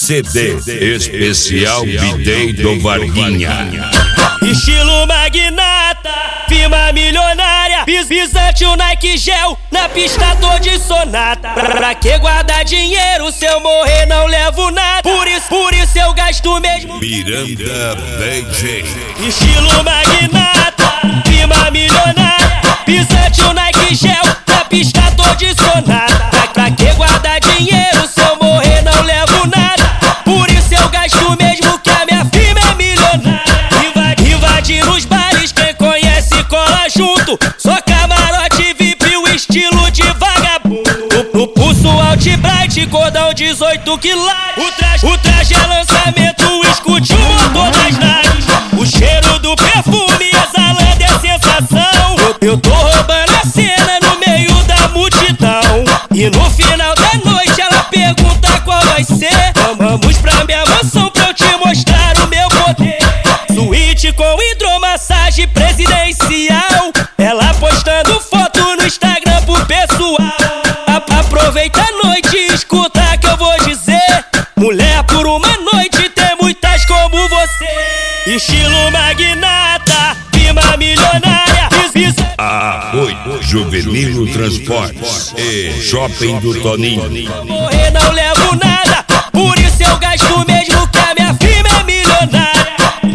CD especial Bidei do Varguinha. Estilo magnata, firma milionária, pisante o Nike Gel, na pista tô de sonata. Pra que guardar dinheiro, se eu morrer não levo nada, por isso eu gasto mesmo. Miranda BJ. Estilo magnata, firma milionária, pisante o Nike Gel, na pista tô de sonata. Pra que guardar dinheiro, se eu morrer não levo nada, por isso eu gasto mesmo que a minha firma é milionária. Invade nos bares, quem conhece cola junto, só camarote VIP, o estilo de vagabundo. No pulso Alt-Bright, cordão 18 quilates, o traje é lançamento, escute o motor das naves, o cheiro do perfume exalando é sensação. Eu tô roubando a cena no meio da multidão, e no final da noite ela pergunta qual vai ser. Vamos pra minha mansão pra eu te mostrar o meu poder. Suíte com hidromassagem presidencial, ela postando foto no Instagram pro pessoal. Aproveita a noite e escuta que eu vou dizer: mulher por uma noite tem muitas como você. Estilo magnata, firma milionária, A8 Juvenilo Transportes e Shopping do Toninho. Morrer não levo nada, por isso eu gasto mesmo que a minha firma é milionária.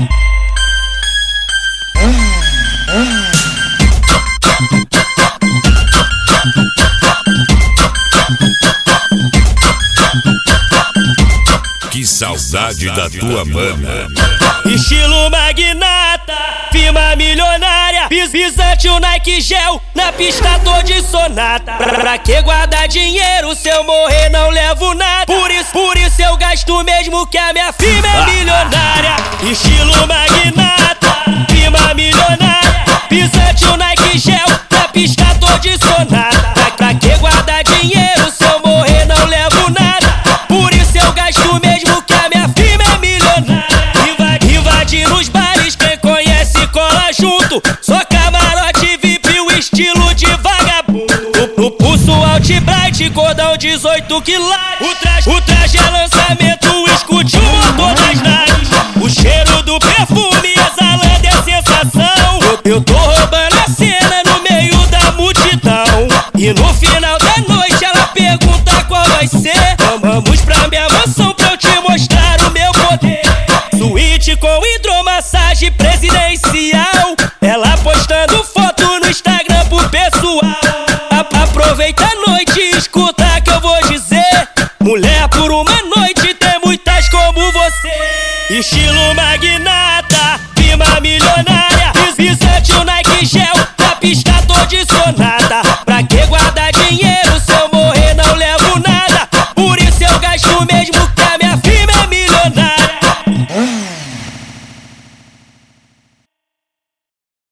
Que saudade da tua mana. Estilo magnata, firma milionária, pisante o Nike Gel, na pista tô de sonata. Pra que guardar dinheiro, se eu morrer não levo nada, por isso eu gasto mesmo que a minha firma é milionária. Estilo magnata, firma milionária, pisante o Nike Gel, na pista tô de sonata. Pra que guardar dinheiro, se eu morrer não levo nada, por isso eu gasto mesmo que a minha firma é milionária. Invade nos bares, quem conhece cola junto, só camarote VIP, o estilo de vagabundo. No pulso Alt-Bright, cordão 18 quilates, o traje é lançamento, escute o motor das naves, o cheiro do perfume exalando é sensação. Eu tô roubando a cena no meio da multidão, e no final da noite ela pergunta qual vai ser. Vamos pra minha mansão pra eu te mostrar o meu poder. Suíte com hidromassagem presidencial, ela postando foto no Instagram pro pessoal. Aproveita a noite e escuta que eu vou dizer: mulher por uma noite tem muitas como você. Estilo magnata,